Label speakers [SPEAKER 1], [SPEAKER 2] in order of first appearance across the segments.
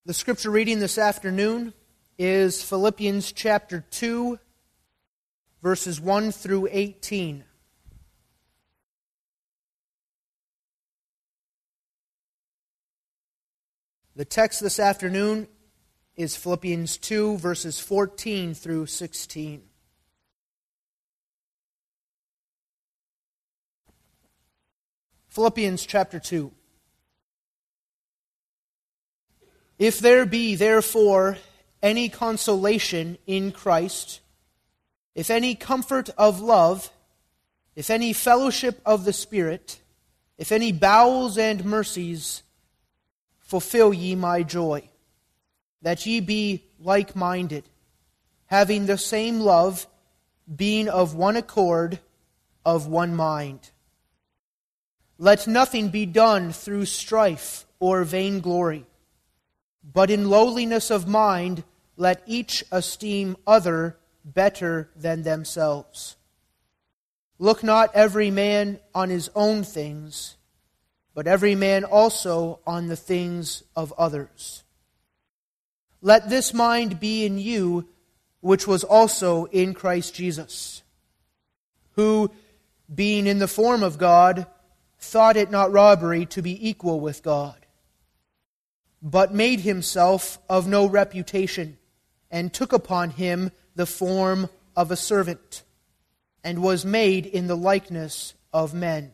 [SPEAKER 1] The scripture reading this afternoon is Philippians chapter 2, verses 1 through 18. The text this afternoon is Philippians 2, verses 14 through 16. Philippians chapter 2. If there be therefore any consolation in Christ, if any comfort of love, if any fellowship of the Spirit, if any bowels and mercies, fulfill ye my joy, that ye be like-minded, having the same love, being of one accord, of one mind. Let nothing be done through strife or vainglory, but in lowliness of mind let each esteem other better than themselves. Look not every man on his own things, but every man also on the things of others. Let this mind be in you, which was also in Christ Jesus, who, being in the form of God, thought it not robbery to be equal with God, but made himself of no reputation, and took upon him the form of a servant, and was made in the likeness of men.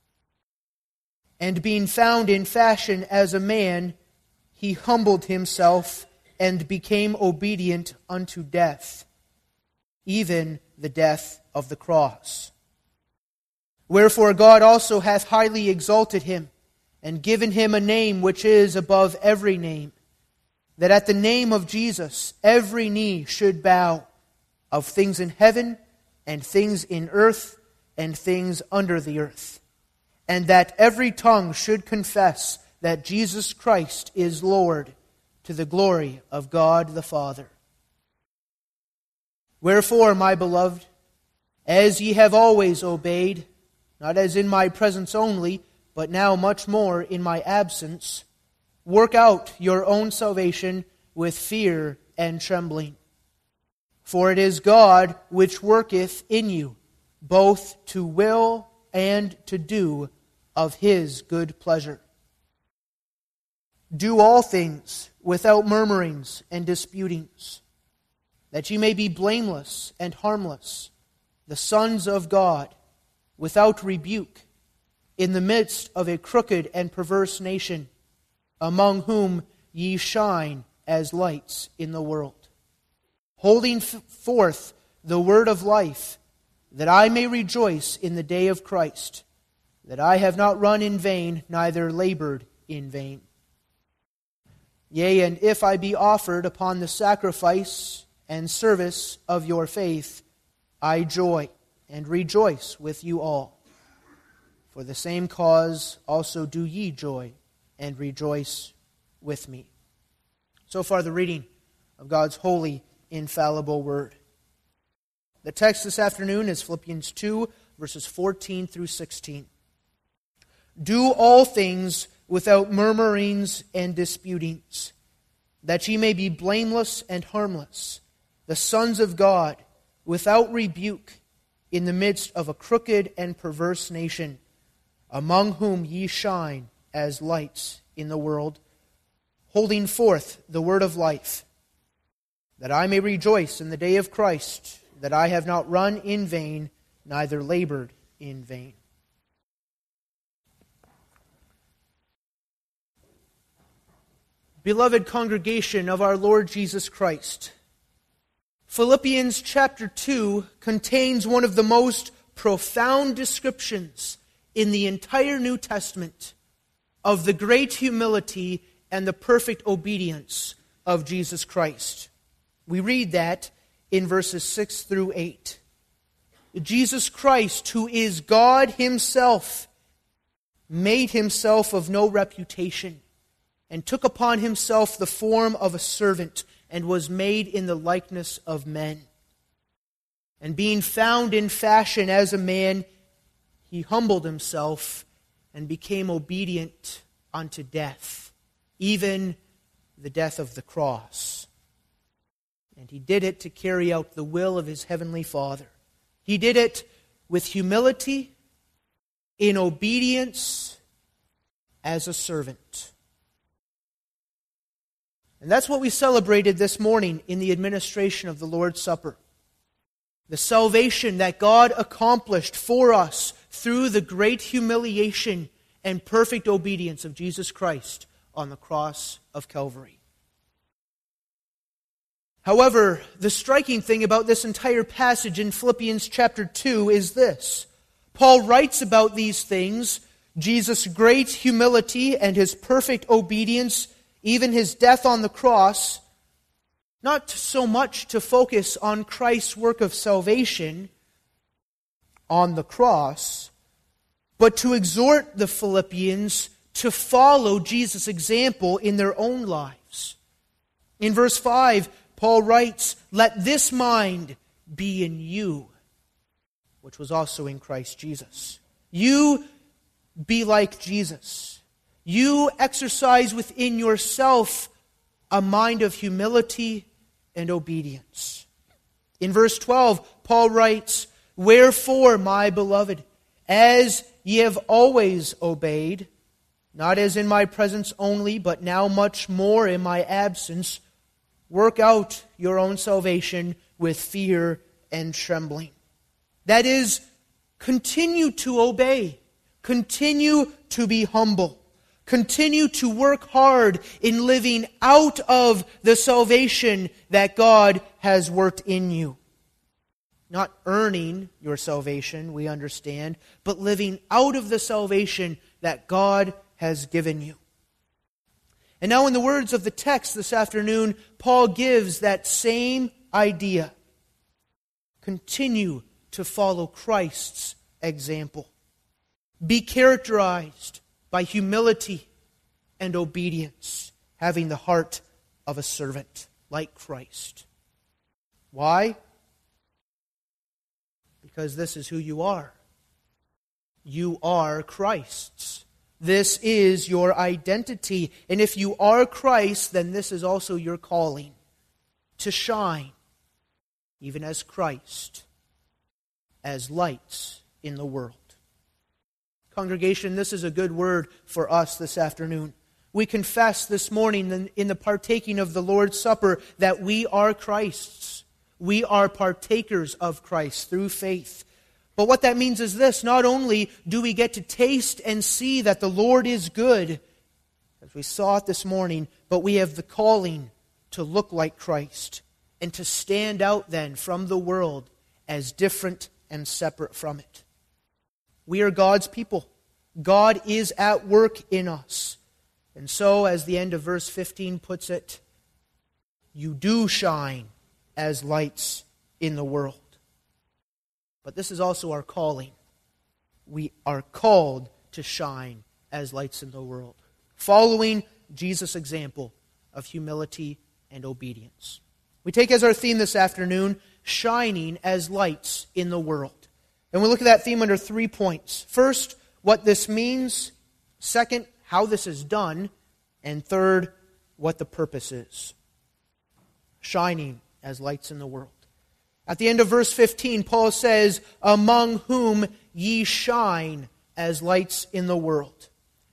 [SPEAKER 1] And being found in fashion as a man, he humbled himself, and became obedient unto death, even the death of the cross. Wherefore God also hath highly exalted him, and given him a name which is above every name, that at the name of Jesus every knee should bow, of things in heaven, and things in earth, and things under the earth, and that every tongue should confess that Jesus Christ is Lord, to the glory of God the Father. Wherefore, my beloved, as ye have always obeyed, not as in my presence only, but now much more in my absence, work out your own salvation with fear and trembling. For it is God which worketh in you, both to will and to do of His good pleasure. Do all things without murmurings and disputings, that ye may be blameless and harmless, the sons of God, without rebuke, in the midst of a crooked and perverse nation, among whom ye shine as lights in the world, holding forth the word of life, that I may rejoice in the day of Christ, that I have not run in vain, neither labored in vain. Yea, and if I be offered upon the sacrifice and service of your faith, I joy and rejoice with you all. For the same cause also do ye joy and rejoice with me. So far the reading of God's holy, infallible word. The text this afternoon is Philippians 2, verses 14 through 16. Do all things without murmurings and disputings, that ye may be blameless and harmless, the sons of God, without rebuke, in the midst of a crooked and perverse nation, among whom ye shine as lights in the world, holding forth the word of life, that I may rejoice in the day of Christ, that I have not run in vain, neither labored in vain. Beloved congregation of our Lord Jesus Christ, Philippians chapter 2 contains one of the most profound descriptions in the entire New Testament of the great humility and the perfect obedience of Jesus Christ. We read that in verses 6 through 8. Jesus Christ, who is God Himself, made Himself of no reputation, and took upon Himself the form of a servant, and was made in the likeness of men. And being found in fashion as a man, He humbled Himself and became obedient unto death, even the death of the cross. And he did it to carry out the will of his heavenly Father. He did it with humility, in obedience, as a servant. And that's what we celebrated this morning in the administration of the Lord's Supper. The salvation that God accomplished for us through the great humiliation and perfect obedience of Jesus Christ on the cross of Calvary. However, the striking thing about this entire passage in Philippians chapter 2 is this. Paul writes about these things, Jesus' great humility and his perfect obedience, even his death on the cross, not so much to focus on Christ's work of salvation on the cross, but to exhort the Philippians to follow Jesus' example in their own lives. In verse 5, Paul writes, "Let this mind be in you, which was also in Christ Jesus." You be like Jesus. You exercise within yourself a mind of humility and obedience. In verse 12, Paul writes, "Wherefore, my beloved, as ye have always obeyed, not as in my presence only, but now much more in my absence, work out your own salvation with fear and trembling." That is, continue to obey. Continue to be humble. Continue to work hard in living out of the salvation that God has worked in you. Not earning your salvation, we understand, but living out of the salvation that God has given you. And now in the words of the text this afternoon, Paul gives that same idea. Continue to follow Christ's example. Be characterized by humility and obedience, having the heart of a servant like Christ. Why? Because this is who you are. You are Christ's. This is your identity. And if you are Christ, then this is also your calling, to shine, even as Christ, as lights in the world. Congregation, this is a good word for us this afternoon. We confess this morning in the partaking of the Lord's Supper that we are Christ's. We are partakers of Christ through faith. But what that means is this: not only do we get to taste and see that the Lord is good, as we saw it this morning, but we have the calling to look like Christ and to stand out then from the world as different and separate from it. We are God's people. God is at work in us. And so, as the end of verse 15 puts it, you do shine as lights in the world. But this is also our calling. We are called to shine as lights in the world, following Jesus' example of humility and obedience. We take as our theme this afternoon, shining as lights in the world. And we look at that theme under 3 points. First, what this means. Second, how this is done. And third, what the purpose is. Shining as lights in the world. At the end of verse 15, Paul says, "Among whom ye shine as lights in the world."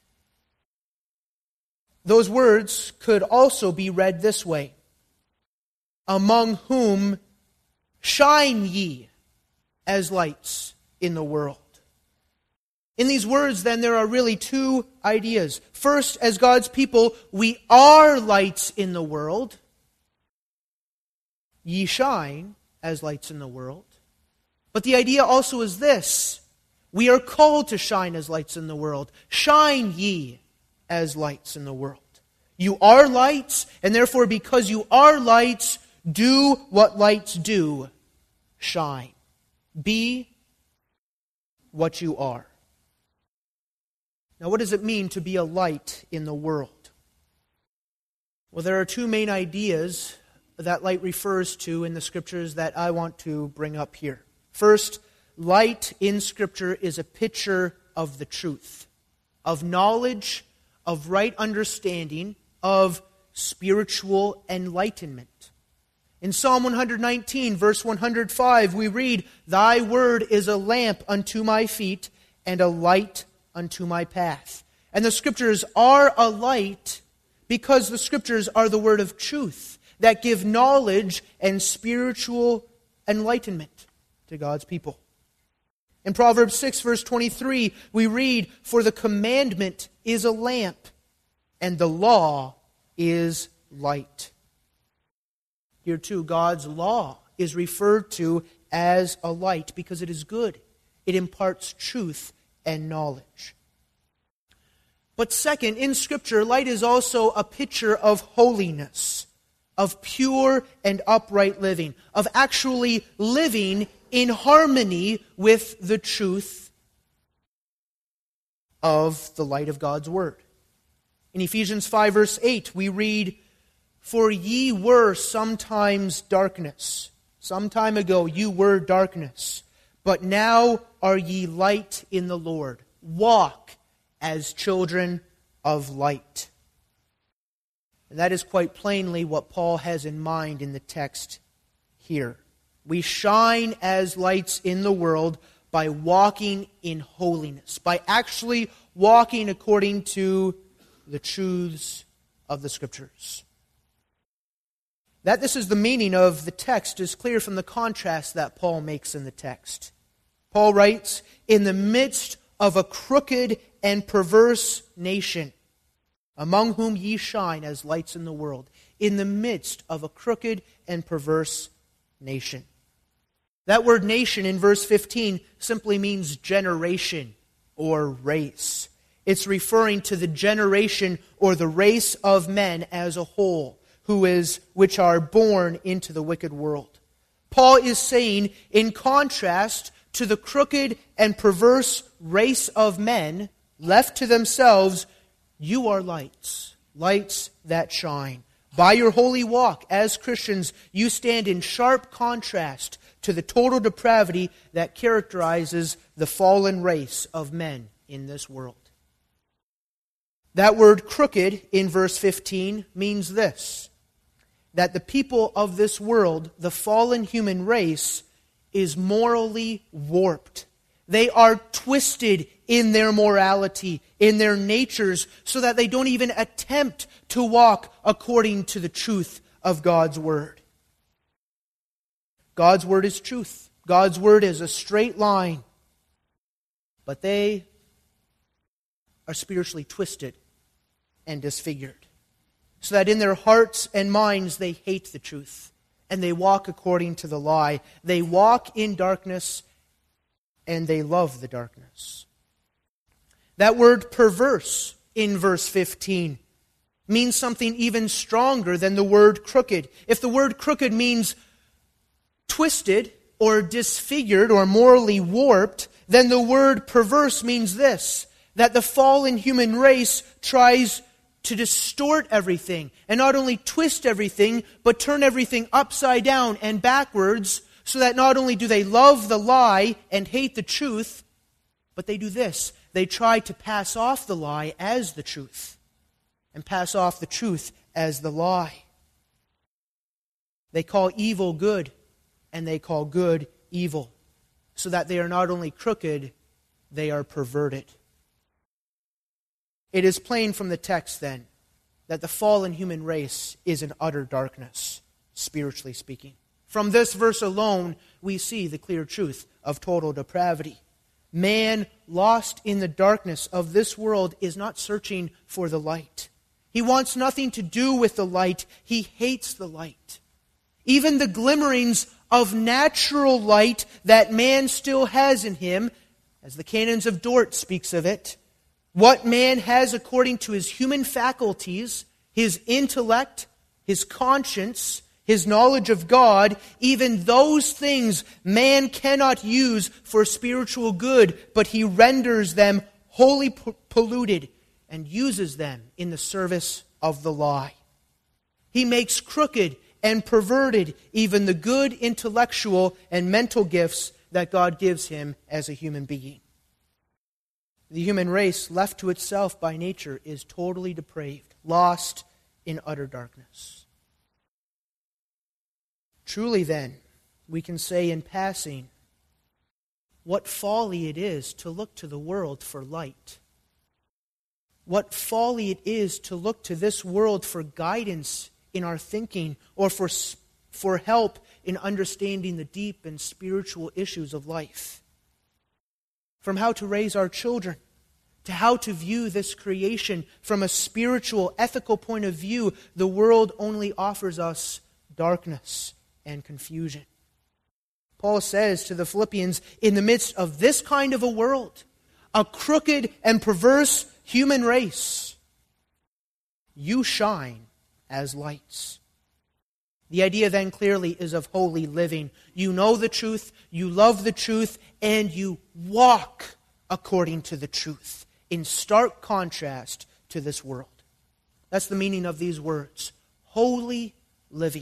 [SPEAKER 1] Those words could also be read this way: "Among whom shine ye as lights in the world." In these words, then, there are really two ideas. First, as God's people, we are lights in the world. Ye shine as lights in the world. But the idea also is this: we are called to shine as lights in the world. Shine ye as lights in the world. You are lights, and therefore because you are lights, do what lights do. Shine. Be what you are. Now, what does it mean to be a light in the world? Well, there are two main ideas that light refers to in the Scriptures that I want to bring up here. First, light in Scripture is a picture of the truth, of knowledge, of right understanding, of spiritual enlightenment. In Psalm 119, verse 105, we read, "Thy word is a lamp unto my feet and a light unto my path." And the Scriptures are a light because the Scriptures are the word of truth that give knowledge and spiritual enlightenment to God's people. In Proverbs 6, verse 23, we read, "For the commandment is a lamp, and the law is light." Here too, God's law is referred to as a light because it is good. It imparts truth and knowledge. But second, in Scripture, light is also a picture of holiness, of pure and upright living, of actually living in harmony with the truth of the light of God's Word. In Ephesians 5, verse 8, we read, "For ye were sometimes darkness." Some time ago you were darkness, but now are ye light in the Lord. Walk as children of light. And that is quite plainly what Paul has in mind in the text here. We shine as lights in the world by walking in holiness, by actually walking according to the truths of the Scriptures. That this is the meaning of the text is clear from the contrast that Paul makes in the text. Paul writes, "In the midst of a crooked and perverse nation, among whom ye shine as lights in the world." In the midst of a crooked and perverse nation. That word nation in verse 15 simply means generation or race. It's referring to the generation or the race of men as a whole, which are born into the wicked world. Paul is saying, in contrast to the crooked and perverse race of men left to themselves, you are lights, lights that shine. By your holy walk as Christians, you stand in sharp contrast to the total depravity that characterizes the fallen race of men in this world. That word crooked in verse 15 means this, that the people of this world, the fallen human race, is morally warped. They are twisted in their morality, in their natures, so that they don't even attempt to walk according to the truth of God's Word. God's Word is truth. God's Word is a straight line. But they are spiritually twisted and disfigured, so that in their hearts and minds they hate the truth, and they walk according to the lie. They walk in darkness, and they love the darkness. That word perverse in verse 15 means something even stronger than the word crooked. If the word crooked means twisted or disfigured or morally warped, then the word perverse means this, that the fallen human race tries to distort everything, and not only twist everything, but turn everything upside down and backwards, so that not only do they love the lie and hate the truth, but they do this. They try to pass off the lie as the truth, and pass off the truth as the lie. They call evil good, and they call good evil, so that they are not only crooked, they are perverted. It is plain from the text, then, that the fallen human race is in utter darkness, spiritually speaking. From this verse alone, we see the clear truth of total depravity. Man, lost in the darkness of this world, is not searching for the light. He wants nothing to do with the light. He hates the light. Even the glimmerings of natural light that man still has in him, as the Canons of Dort speaks of it, what man has according to his human faculties, his intellect, his conscience, his knowledge of God, even those things man cannot use for spiritual good, but he renders them wholly polluted and uses them in the service of the lie. He makes crooked and perverted even the good intellectual and mental gifts that God gives him as a human being. The human race, left to itself by nature, is totally depraved, lost in utter darkness. Truly then, we can say in passing, what folly it is to look to the world for light. What folly it is to look to this world for guidance in our thinking or for help in understanding the deep and spiritual issues of life. From how to raise our children, to how to view this creation from a spiritual, ethical point of view, the world only offers us darkness and confusion. Paul says to the Philippians, in the midst of this kind of a world, a crooked and perverse human race, you shine as lights. The idea then clearly is of holy living. You know the truth, you love the truth, and you walk according to the truth, in stark contrast to this world. That's the meaning of these words, holy living.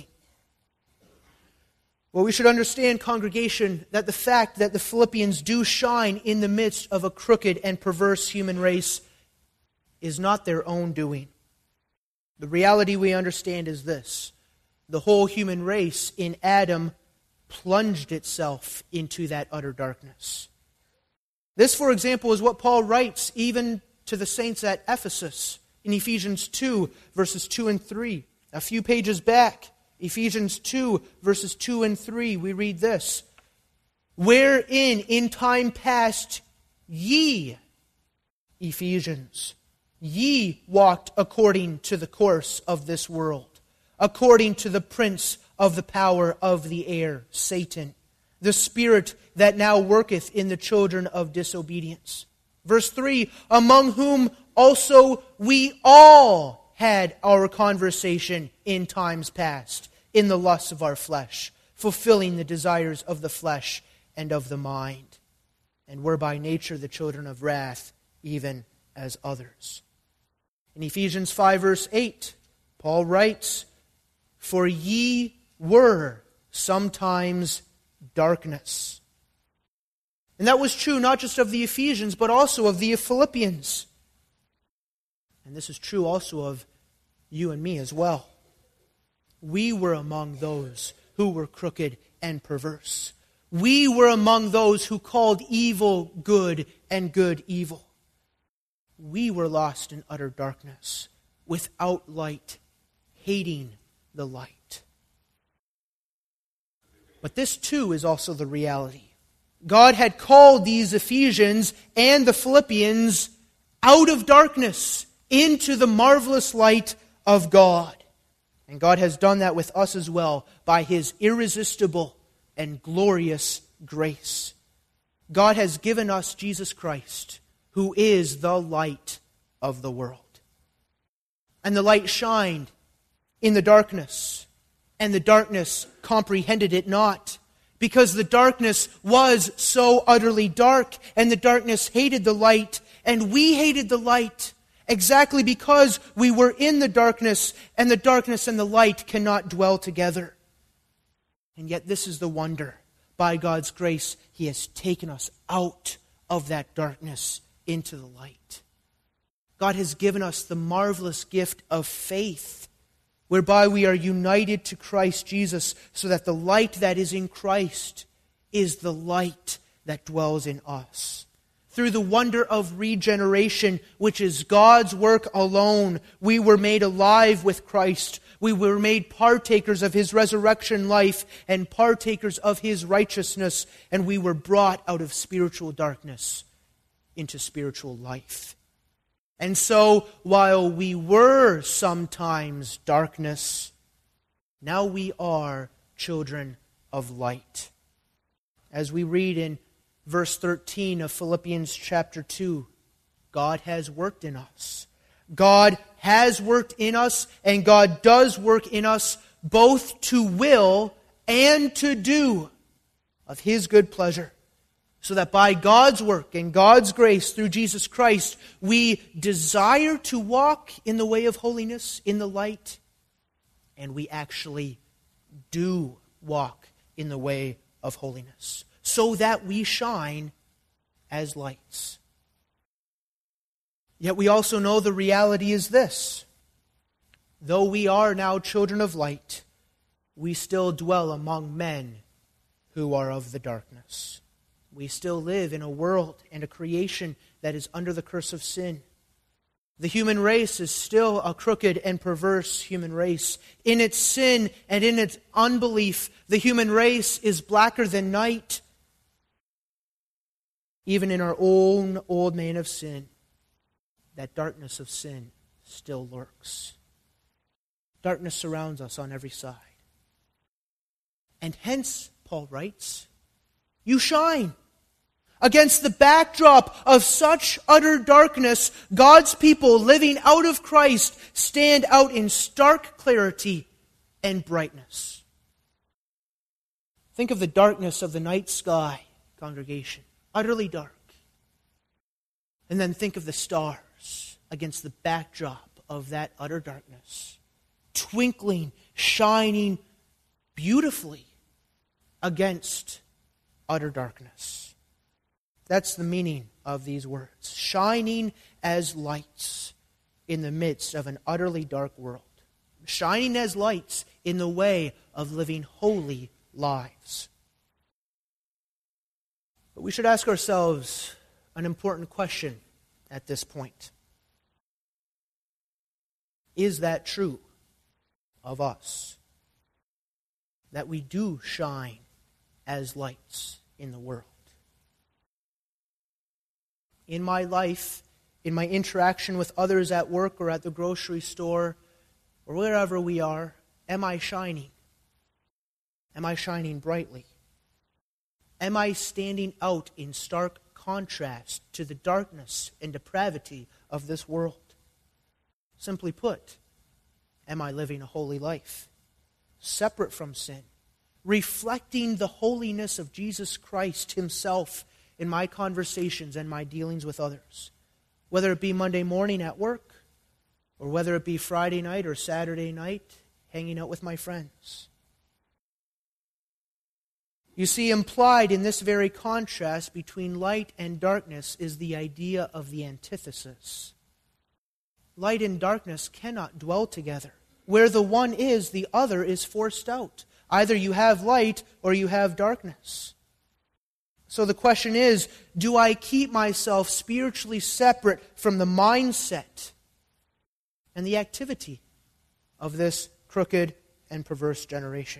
[SPEAKER 1] Well, we should understand, congregation, that the fact that the Philippians do shine in the midst of a crooked and perverse human race is not their own doing. The reality we understand is this: the whole human race in Adam plunged itself into that utter darkness. This, for example, is what Paul writes even to the saints at Ephesus in Ephesians 2, verses 2 and 3. A few pages back, Ephesians 2, verses 2 and 3, we read this: wherein in time past ye, Ephesians, ye walked according to the course of this world, according to the prince of the power of the air, Satan, the spirit that now worketh in the children of disobedience. Verse 3, among whom also we all had our conversation in times past, in the lusts of our flesh, fulfilling the desires of the flesh and of the mind, and were by nature the children of wrath, even as others. In Ephesians 5, verse 8, Paul writes, for ye were sometimes darkness. And that was true not just of the Ephesians, but also of the Philippians. And this is true also of you and me as well. We were among those who were crooked and perverse. We were among those who called evil good and good evil. We were lost in utter darkness, without light, hating the light. But this too is also the reality. God had called these Ephesians and the Philippians out of darkness into the marvelous light of God. And God has done that with us as well by His irresistible and glorious grace. God has given us Jesus Christ, who is the light of the world. And the light shined in the darkness, and the darkness comprehended it not, because the darkness was so utterly dark, and the darkness hated the light, and we hated the light, exactly because we were in the darkness and the light cannot dwell together. And yet this is the wonder. By God's grace, He has taken us out of that darkness into the light. God has given us the marvelous gift of faith, whereby we are united to Christ Jesus, so that the light that is in Christ is the light that dwells in us. Through the wonder of regeneration, which is God's work alone, we were made alive with Christ. We were made partakers of His resurrection life and partakers of His righteousness, and we were brought out of spiritual darkness into spiritual life. And so, while we were sometimes darkness, now we are children of light. As we read in verse 13 of Philippians chapter 2, God has worked in us. God has worked in us, and God does work in us both to will and to do of His good pleasure, so that by God's work and God's grace through Jesus Christ, we desire to walk in the way of holiness, in the light, and we actually do walk in the way of holiness, so that we shine as lights. Yet we also know the reality is this: though we are now children of light, we still dwell among men who are of the darkness. We still live in a world and a creation that is under the curse of sin. The human race is still a crooked and perverse human race. In its sin and in its unbelief, the human race is blacker than night. Even in our own old man of sin, that darkness of sin still lurks. Darkness surrounds us on every side. And hence, Paul writes, you shine. Against the backdrop of such utter darkness, God's people living out of Christ stand out in stark clarity and brightness. Think of the darkness of the night sky, congregation. Utterly dark. And then think of the stars against the backdrop of that utter darkness. Twinkling, shining beautifully against utter darkness. That's the meaning of these words. Shining as lights in the midst of an utterly dark world. Shining as lights in the way of living holy lives. But we should ask ourselves an important question at this point. Is that true of us? That we do shine as lights in the world? In my life, in my interaction with others at work or at the grocery store or wherever we are, am I shining? Am I shining brightly? Am I standing out in stark contrast to the darkness and depravity of this world? Simply put, am I living a holy life, separate from sin, reflecting the holiness of Jesus Christ Himself in my conversations and my dealings with others, whether it be Monday morning at work, or whether it be Friday night or Saturday night hanging out with my friends? You see, implied in this very contrast between light and darkness is the idea of the antithesis. Light and darkness cannot dwell together. Where the one is, the other is forced out. Either you have light or you have darkness. So the question is, do I keep myself spiritually separate from the mindset and the activity of this crooked and perverse generation?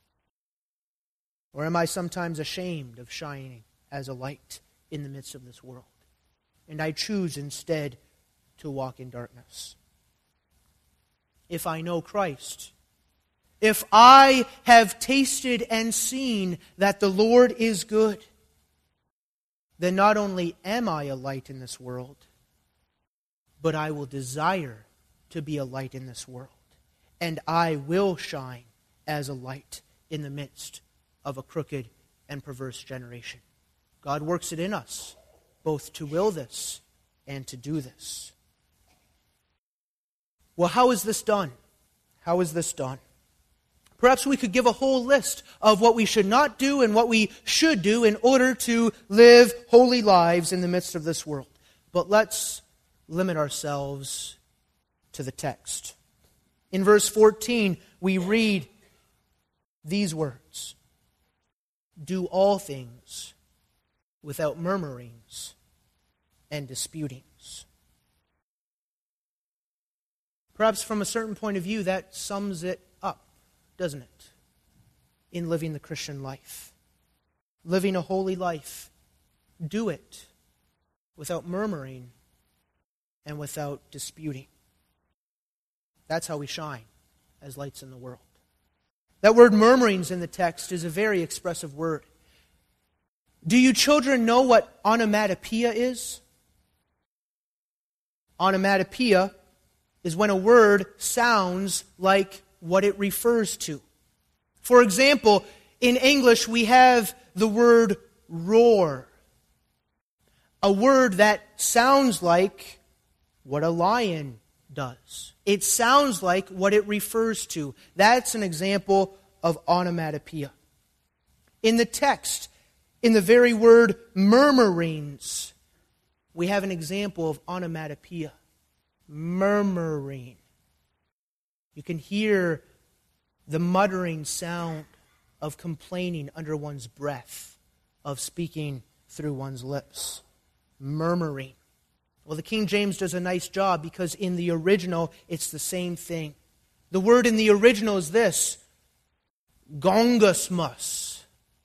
[SPEAKER 1] Or am I sometimes ashamed of shining as a light in the midst of this world? And I choose instead to walk in darkness. If I know Christ, if I have tasted and seen that the Lord is good, then not only am I a light in this world, but I will desire to be a light in this world. And I will shine as a light in the midst of a crooked and perverse generation. God works it in us, both to will this and to do this. Well, how is this done? How is this done? Perhaps we could give a whole list of what we should not do and what we should do in order to live holy lives in the midst of this world. But let's limit ourselves to the text. In verse 14, we read these words: do all things without murmurings and disputings. Perhaps from a certain point of view, that sums it up, doesn't it? In living the Christian life. Living a holy life. Do it without murmuring and without disputing. That's how we shine as lights in the world. That word murmurings in the text is a very expressive word. Do you children know what onomatopoeia is? Onomatopoeia is when a word sounds like what it refers to. For example, in English we have the word roar. A word that sounds like what a lion does. It sounds like what it refers to. That's an example of onomatopoeia. In the text, in the very word murmurings, we have an example of onomatopoeia. Murmuring. You can hear the muttering sound of complaining under one's breath, of speaking through one's lips. Murmuring. Well, the King James does a nice job because in the original, it's the same thing. The word in the original is this: gongosmus.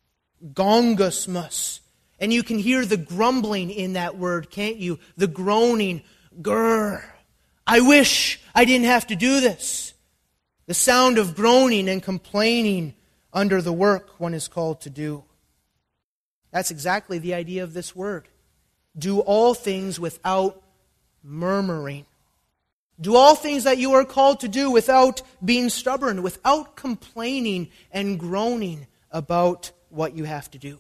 [SPEAKER 1] Gongosmus. And you can hear the grumbling in that word, can't you? The groaning. Grr. I wish I didn't have to do this. The sound of groaning and complaining under the work one is called to do. That's exactly the idea of this word. Do all things without murmuring. Do all things that you are called to do without being stubborn, without complaining and groaning about what you have to do.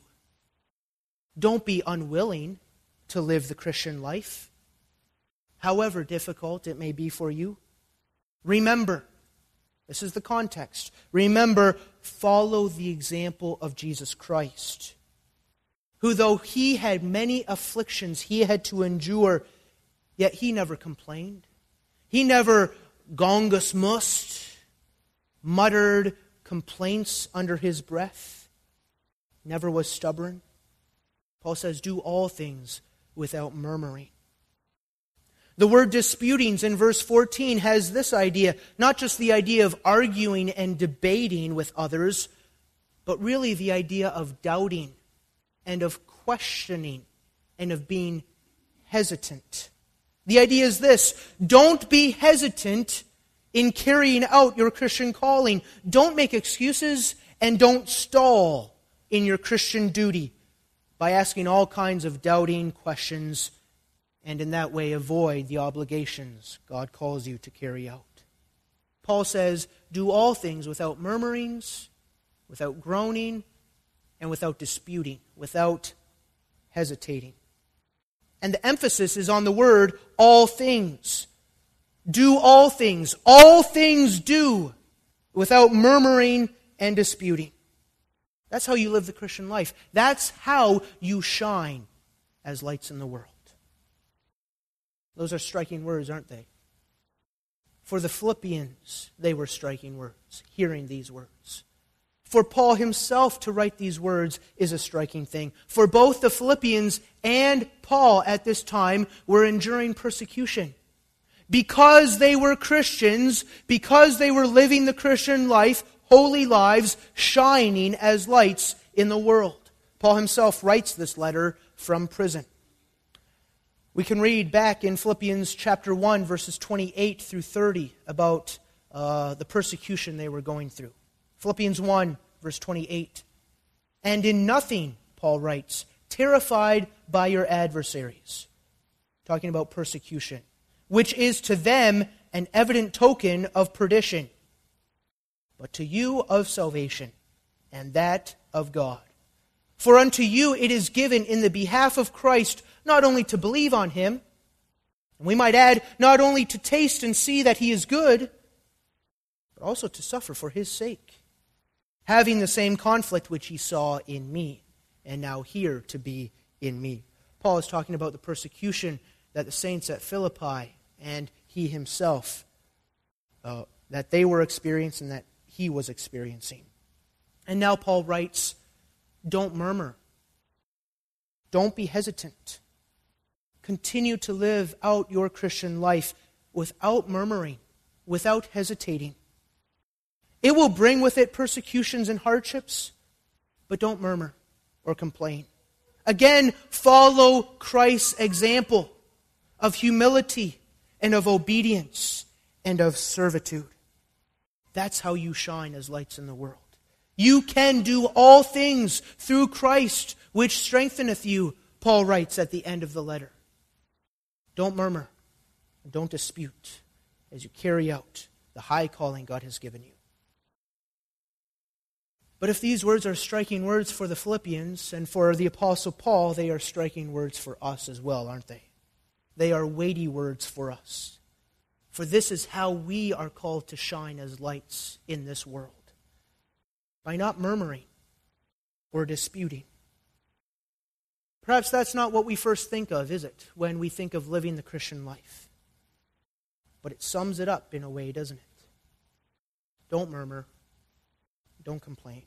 [SPEAKER 1] Don't be unwilling to live the Christian life, however difficult it may be for you. Remember, this is the context. Remember, follow the example of Jesus Christ, who though he had many afflictions he had to endure, yet he never complained. He never gongosmused, muttered complaints under his breath, never was stubborn. Paul says, do all things without murmuring. The word disputings in verse 14 has this idea, not just the idea of arguing and debating with others, but really the idea of doubting and of questioning and of being hesitant. The idea is this: don't be hesitant in carrying out your Christian calling. Don't make excuses and don't stall in your Christian duty by asking all kinds of doubting questions, and in that way avoid the obligations God calls you to carry out. Paul says, do all things without murmurings, without groaning, and without disputing, without hesitating. And the emphasis is on the word all things. Do all things. All things do, without murmuring and disputing. That's how you live the Christian life. That's how you shine as lights in the world. Those are striking words, aren't they? For the Philippians, they were striking words, hearing these words. For Paul himself to write these words is a striking thing. For both the Philippians and Paul at this time were enduring persecution. Because they were Christians, because they were living the Christian life, holy lives, shining as lights in the world. Paul himself writes this letter from prison. We can read back in Philippians chapter 1, verses 28 through 30 about the persecution they were going through. Philippians 1, verse 28. And in nothing, Paul writes, terrified by your adversaries. Talking about persecution. Which is to them an evident token of perdition, but to you of salvation, and that of God. For unto you it is given in the behalf of Christ not only to believe on him, and we might add, not only to taste and see that he is good, but also to suffer for his sake, having the same conflict which he saw in me, and now here to be in me. Paul is talking about the persecution that the saints at Philippi and he himself, that they were experiencing, that he was experiencing. And now Paul writes, don't murmur. Don't be hesitant. Continue to live out your Christian life without murmuring, without hesitating. It will bring with it persecutions and hardships, but don't murmur or complain. Again, follow Christ's example of humility and of obedience and of servitude. That's how you shine as lights in the world. You can do all things through Christ, which strengtheneth you, Paul writes at the end of the letter. Don't murmur and don't dispute as you carry out the high calling God has given you. But if these words are striking words for the Philippians and for the Apostle Paul, they are striking words for us as well, aren't they? They are weighty words for us. For this is how we are called to shine as lights in this world. By not murmuring or disputing. Perhaps that's not what we first think of, is it, when we think of living the Christian life? But it sums it up in a way, doesn't it? Don't murmur. Don't complain.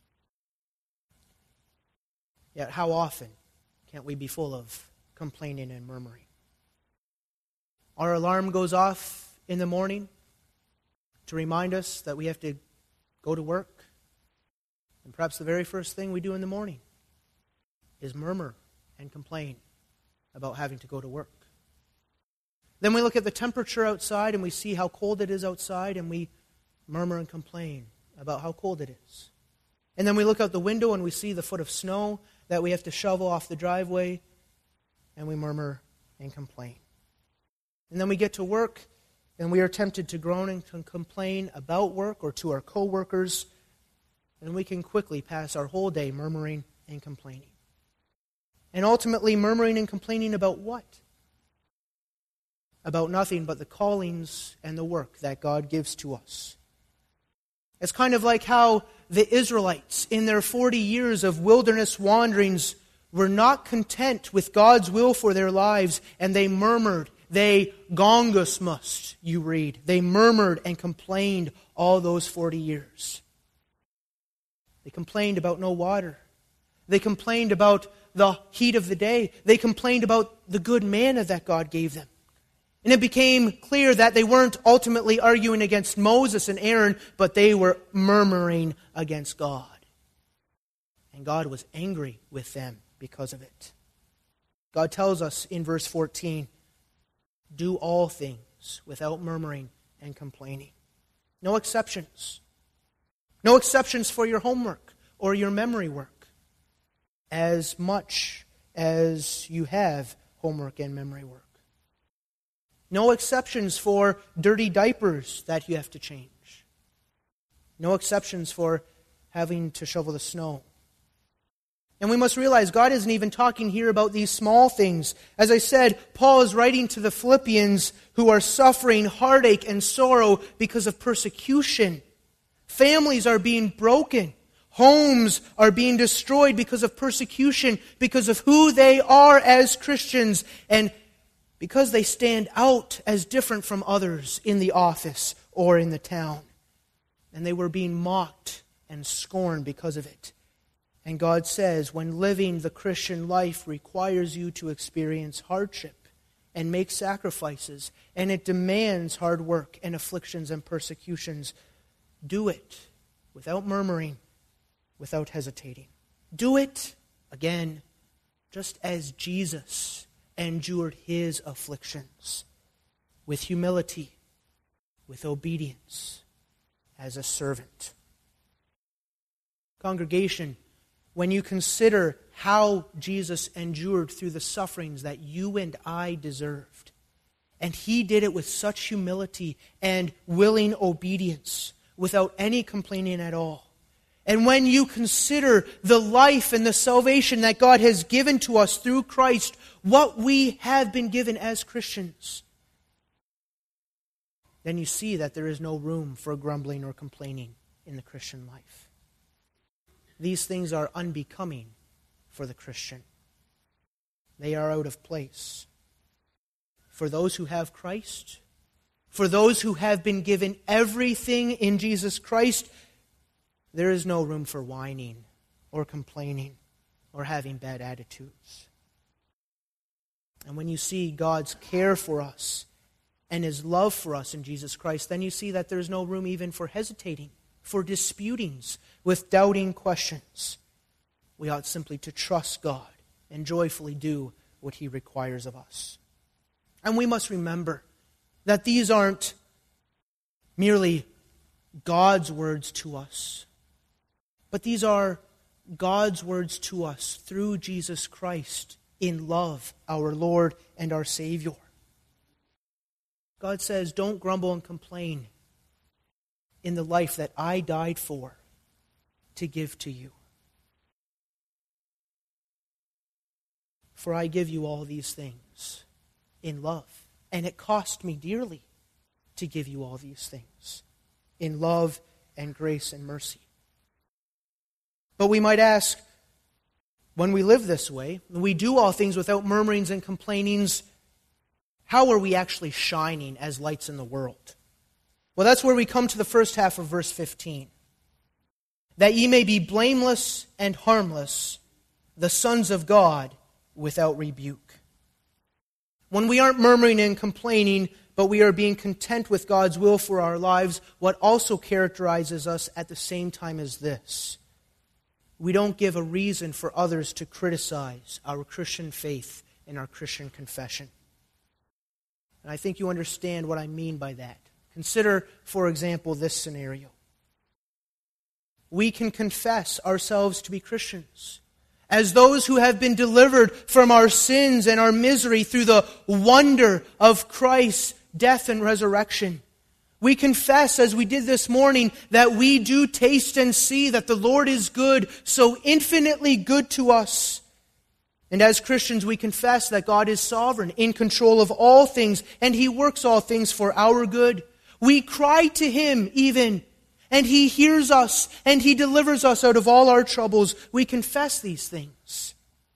[SPEAKER 1] Yet how often can't we be full of complaining and murmuring? Our alarm goes off in the morning to remind us that we have to go to work. And perhaps the very first thing we do in the morning is murmur and complain about having to go to work. Then we look at the temperature outside and we see how cold it is outside, and we murmur and complain about how cold it is. And then we look out the window and we see the foot of snow that we have to shovel off the driveway, and we murmur and complain. And then we get to work and we are tempted to groan and complain about work or to our co-workers, and we can quickly pass our whole day murmuring and complaining. And ultimately murmuring and complaining about what? About nothing but the callings and the work that God gives to us. It's kind of like how the Israelites, in their 40 years of wilderness wanderings, were not content with God's will for their lives, and they murmured. They gongosmust, you read. They murmured and complained all those 40 years. They complained about no water. They complained about the heat of the day. They complained about the good manna that God gave them. And it became clear that they weren't ultimately arguing against Moses and Aaron, but they were murmuring against God. And God was angry with them because of it. God tells us in verse 14, do all things without murmuring and complaining. No exceptions. No exceptions for your homework or your memory work. As much as you have homework and memory work. No exceptions for dirty diapers that you have to change. No exceptions for having to shovel the snow. And we must realize God isn't even talking here about these small things. As I said, Paul is writing to the Philippians who are suffering heartache and sorrow because of persecution. Families are being broken. Homes are being destroyed because of persecution, because of who they are as Christians, and because they stand out as different from others in the office or in the town. And they were being mocked and scorned because of it. And God says, when living the Christian life requires you to experience hardship and make sacrifices, and it demands hard work and afflictions and persecutions, do it without murmuring, without hesitating. Do it, again, just as Jesus endured his afflictions, with humility, with obedience, as a servant. Congregation, when you consider how Jesus endured through the sufferings that you and I deserved, and he did it with such humility and willing obedience, without any complaining at all. And when you consider the life and the salvation that God has given to us through Christ, what we have been given as Christians, then you see that there is no room for grumbling or complaining in the Christian life. These things are unbecoming for the Christian. They are out of place. For those who have Christ, for those who have been given everything in Jesus Christ, there is no room for whining or complaining or having bad attitudes. And when you see God's care for us and his love for us in Jesus Christ, then you see that there's no room even for hesitating, for disputings with doubting questions. We ought simply to trust God and joyfully do what he requires of us. And we must remember that these aren't merely God's words to us, but these are God's words to us through Jesus Christ in love, our Lord and our Savior. God says, don't grumble and complain in the life that I died for to give to you. For I give you all these things in love. And it cost me dearly to give you all these things in love and grace and mercy. But we might ask, when we live this way, when we do all things without murmurings and complainings, how are we actually shining as lights in the world? Well, that's where we come to the first half of verse 15. That ye may be blameless and harmless, the sons of God, without rebuke. When we aren't murmuring and complaining, but we are being content with God's will for our lives, what also characterizes us at the same time is this: we don't give a reason for others to criticize our Christian faith and our Christian confession. And I think you understand what I mean by that. Consider, for example, this scenario. We can confess ourselves to be Christians as those who have been delivered from our sins and our misery through the wonder of Christ's death and resurrection. We confess, as we did this morning, that we do taste and see that the Lord is good, so infinitely good to us. And as Christians, we confess that God is sovereign, in control of all things, and He works all things for our good. We cry to Him even, and He hears us, and He delivers us out of all our troubles. We confess these things.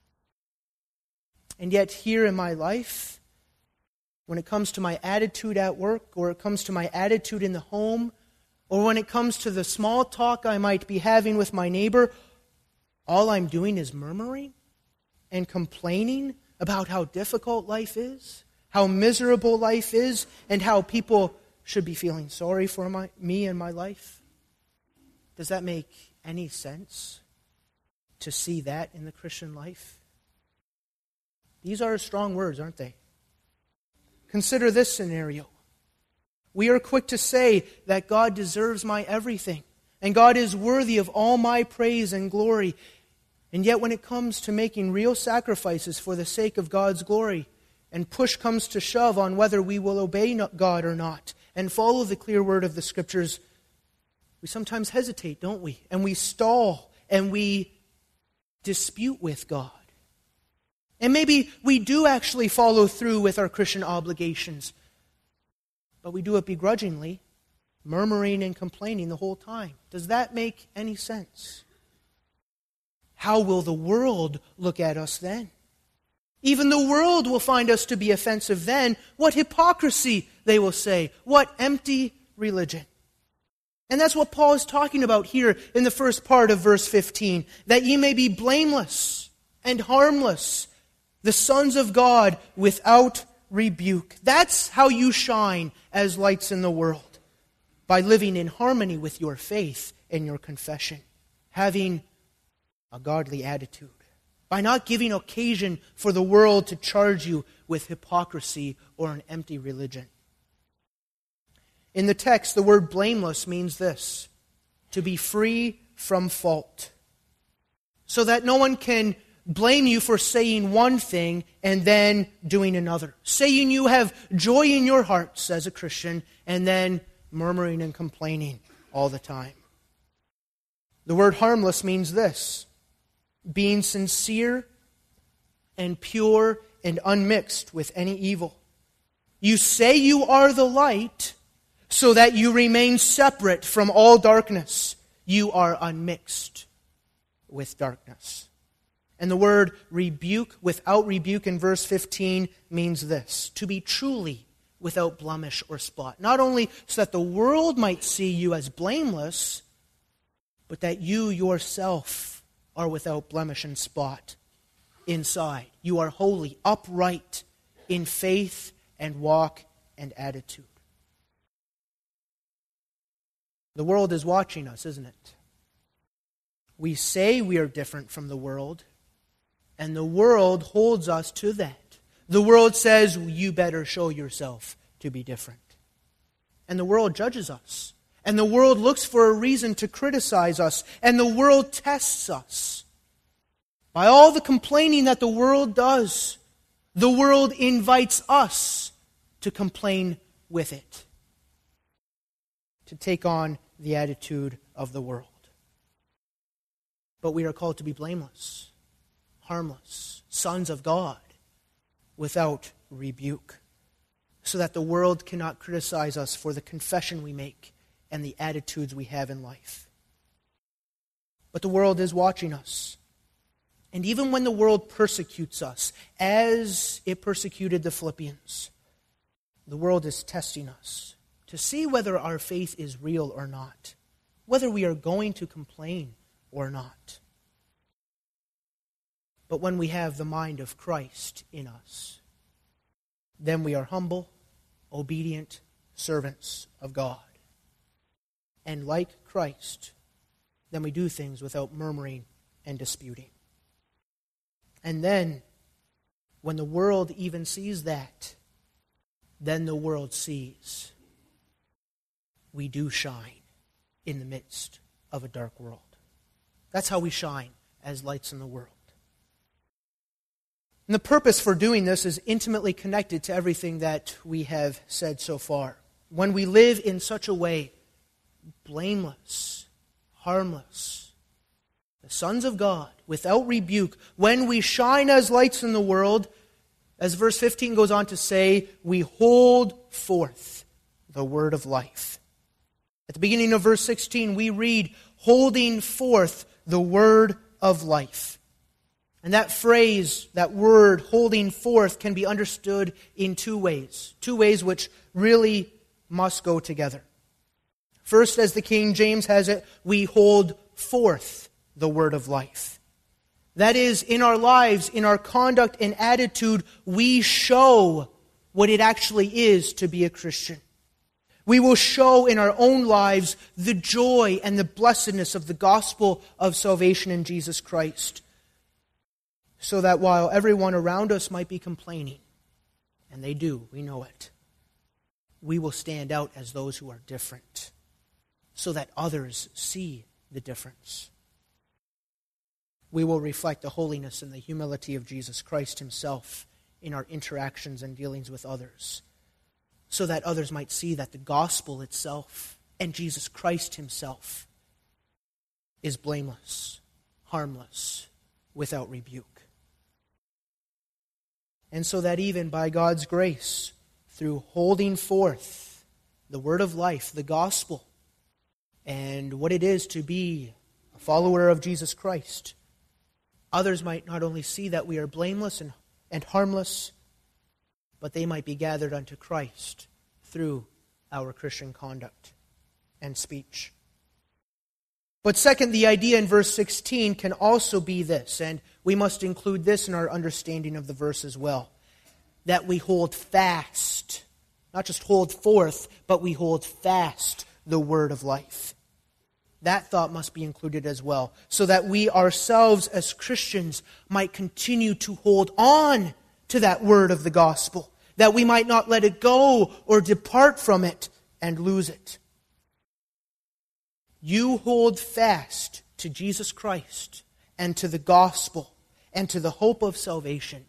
[SPEAKER 1] And yet here in my life, when it comes to my attitude at work, or it comes to my attitude in the home, or when it comes to the small talk I might be having with my neighbor, all I'm doing is murmuring and complaining about how difficult life is, how miserable life is, and how people should be feeling sorry for me and my life. Does that make any sense to see that in the Christian life? These are strong words, aren't they? Consider this scenario. We are quick to say that God deserves my everything, and God is worthy of all my praise and glory. And yet when it comes to making real sacrifices for the sake of God's glory, and push comes to shove on whether we will obey God or not, and follow the clear word of the Scriptures, we sometimes hesitate, don't we? And we stall, and we dispute with God. And maybe we do actually follow through with our Christian obligations, but we do it begrudgingly, murmuring and complaining the whole time. Does that make any sense? How will the world look at us then? Even the world will find us to be offensive then. What hypocrisy, they will say. What empty religion. And that's what Paul is talking about here in the first part of verse 15. That ye may be blameless and harmless, the sons of God without rebuke. That's how you shine as lights in the world. By living in harmony with your faith and your confession. Having a godly attitude. By not giving occasion for the world to charge you with hypocrisy or an empty religion. In the text, the word blameless means this: to be free from fault. So that no one can blame you for saying one thing and then doing another. Saying you have joy in your hearts as a Christian and then murmuring and complaining all the time. The word harmless means this: being sincere and pure and unmixed with any evil. You say you are the light so that you remain separate from all darkness. You are unmixed with darkness. And the word rebuke, without rebuke in verse 15 means this: to be truly without blemish or spot. Not only so that the world might see you as blameless, but that you yourself are without blemish and spot inside. You are holy, upright in faith and walk and attitude. The world is watching us, isn't it? We say we are different from the world, and the world holds us to that. The world says, you better show yourself to be different. And the world judges us. And the world looks for a reason to criticize us. And the world tests us. By all the complaining that the world does, the world invites us to complain with it. To take on the attitude of the world. But we are called to be blameless, harmless, sons of God, without rebuke, so that the world cannot criticize us for the confession we make and the attitudes we have in life. But the world is watching us. And even when the world persecutes us, as it persecuted the Philippians, the world is testing us to see whether our faith is real or not, whether we are going to complain or not. But when we have the mind of Christ in us, then we are humble, obedient servants of God. And like Christ, then we do things without murmuring and disputing. And then, when the world even sees that, then the world sees we do shine in the midst of a dark world. That's how we shine as lights in the world. And the purpose for doing this is intimately connected to everything that we have said so far. When we live in such a way, blameless, harmless, the sons of God, without rebuke, when we shine as lights in the world, as verse 15 goes on to say, we hold forth the word of life. At the beginning of verse 16, we read, holding forth the word of life. And that phrase, that word, holding forth, can be understood in two ways which really must go together. First, as the King James has it, we hold forth the word of life. That is, in our lives, in our conduct and attitude, we show what it actually is to be a Christian. We will show in our own lives the joy and the blessedness of the gospel of salvation in Jesus Christ, so that while everyone around us might be complaining, and they do, we know it, we will stand out as those who are different, so that others see the difference. We will reflect the holiness and the humility of Jesus Christ himself in our interactions and dealings with others, so that others might see that the gospel itself and Jesus Christ himself is blameless, harmless, without rebuke. And so that even by God's grace, through holding forth the word of life, the gospel, and what it is to be a follower of Jesus Christ, others might not only see that we are blameless and harmless, but they might be gathered unto Christ through our Christian conduct and speech. But second, the idea in verse 16 can also be this, and we must include this in our understanding of the verse as well, that we hold fast, not just hold forth, but we hold fast the word of life. That thought must be included as well, so that we ourselves as Christians might continue to hold on to that word of the gospel, that we might not let it go or depart from it and lose it. You hold fast to Jesus Christ and to the gospel and to the hope of salvation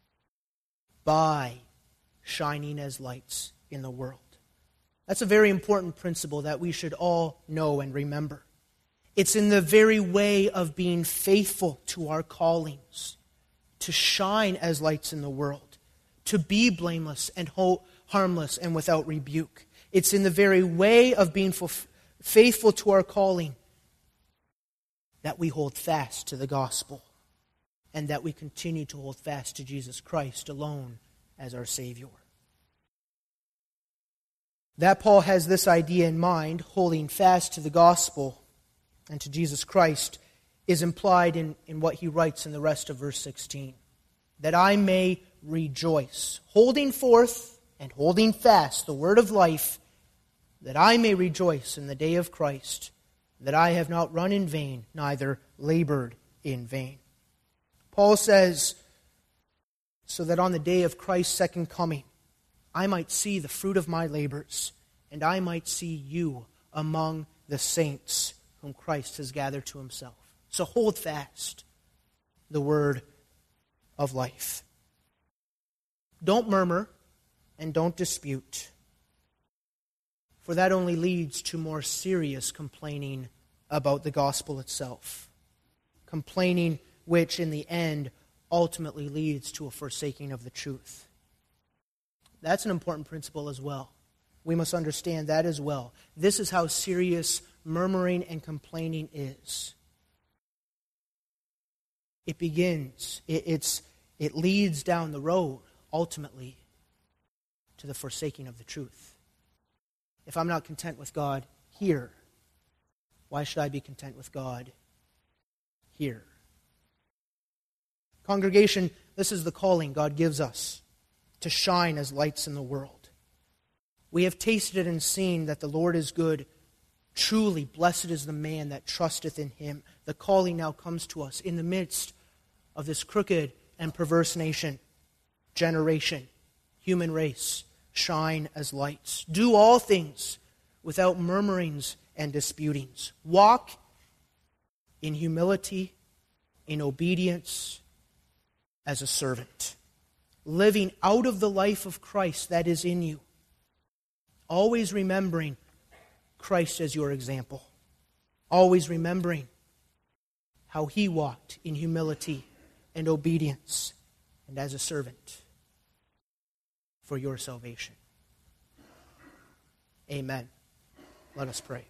[SPEAKER 1] by shining as lights in the world. That's a very important principle that we should all know and remember. It's in the very way of being faithful to our callings, to shine as lights in the world, to be blameless and harmless and without rebuke. It's in the very way of being faithful to our calling that we hold fast to the gospel and that we continue to hold fast to Jesus Christ alone as our Savior. That Paul has this idea in mind, holding fast to the gospel and to Jesus Christ, is implied in what he writes in the rest of verse 16. That I may rejoice, holding forth and holding fast the word of life, that I may rejoice in the day of Christ, that I have not run in vain, neither labored in vain. Paul says, so that on the day of Christ's second coming, I might see the fruit of my labors, and I might see you among the saints whom Christ has gathered to himself. So hold fast the word of life. Don't murmur and don't dispute, for that only leads to more serious complaining about the gospel itself. Complaining which in the end ultimately leads to a forsaking of the truth. That's an important principle as well. We must understand that as well. This is how serious murmuring and complaining is. It begins, it leads down the road, ultimately, to the forsaking of the truth. If I'm not content with God here, why should I be content with God here? Congregation, this is the calling God gives us, to shine as lights in the world. We have tasted and seen that the Lord is good. Truly, blessed is the man that trusteth in him. The calling now comes to us in the midst of this crooked and perverse generation, human race. Shine as lights. Do all things without murmurings and disputings. Walk in humility, in obedience, as a servant, living out of the life of Christ that is in you, always remembering Christ as your example, always remembering how he walked in humility and obedience and as a servant for your salvation. Amen. Let us pray.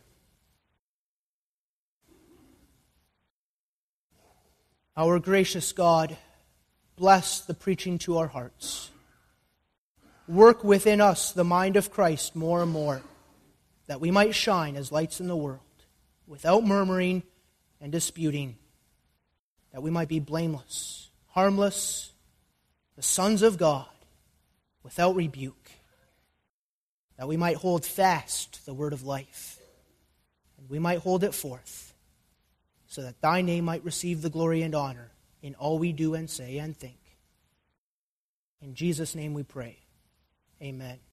[SPEAKER 1] Our gracious God, bless the preaching to our hearts. Work within us the mind of Christ more and more, that we might shine as lights in the world, without murmuring and disputing, that we might be blameless, harmless, the sons of God, without rebuke, that we might hold fast the word of life, and we might hold it forth, so that thy name might receive the glory and honor in all we do and say and think. In Jesus' name we pray. Amen.